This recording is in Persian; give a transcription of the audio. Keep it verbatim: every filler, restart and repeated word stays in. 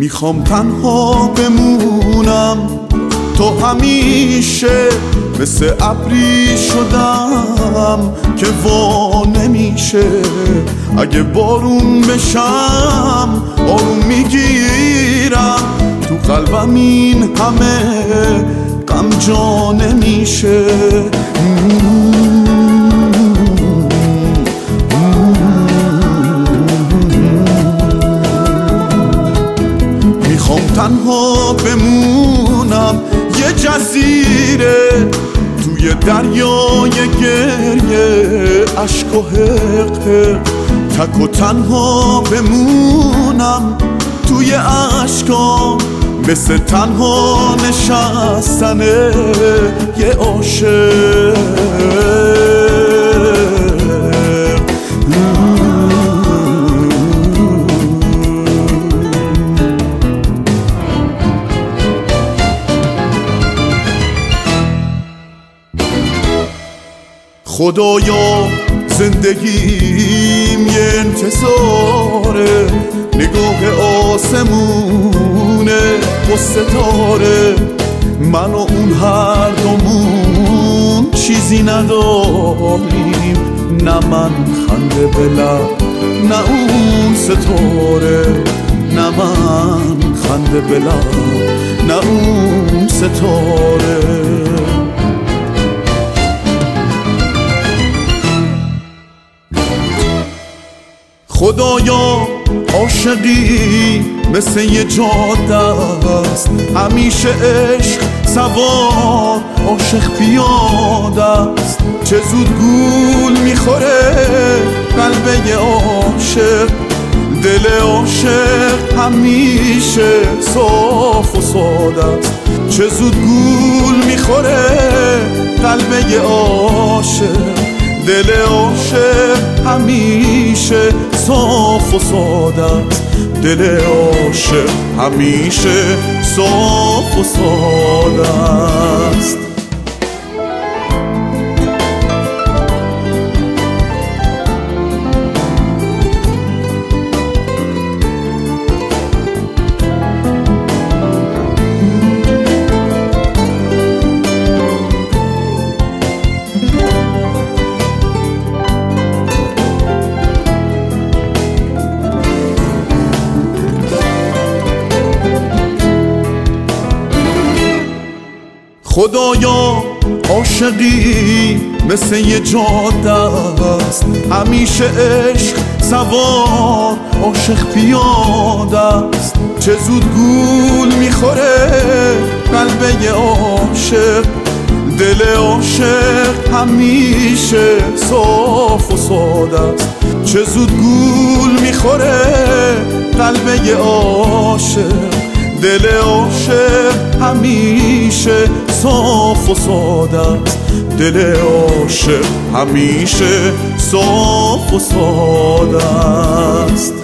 میخوام تنها بمونم، تو همیشه مثل ابری شدم که وا نمیشه. اگه بارون بشم آروم میگیرم، تو قلبم این همه غم جا نمیشه. میخوام تنها بمونم یه جزیره توی دریای گریه، عشق و حق حق. تک و تنها بمونم توی عشقام، مثل تنها نشستن یه عاشق. خدایا زندگیم یه انتظاره، نگاه آسمونه و ستاره. من و اون هر دومون چیزی نداریم، نه من خنده به لب نه اون ستاره، نه من خنده به لب نه اون ستاره. خدایا عاشقی مثل یه جاده است، همیشه عشق سوار عاشق پیاده است. چه زود گول میخوره قلب یه عاشق، دل عاشق همیشه صاف و ساده است. چه زود گول میخوره قلب یه عاشق، دل عاشق همیشه صاف و ساده است. دل عاشق همیشه صاف و ساده است. خدایا عاشقی مثل یه جاده است، همیشه عشق سوار عاشق پیاده است. چه زود گول میخوره قلب یه عاشق، دل عاشق همیشه صاف و ساده است. چه زود گول میخوره قلب یه عاشق، دل عاشق همیشه صاف و ساده است. دل عاشق همیشه صاف و ساده است.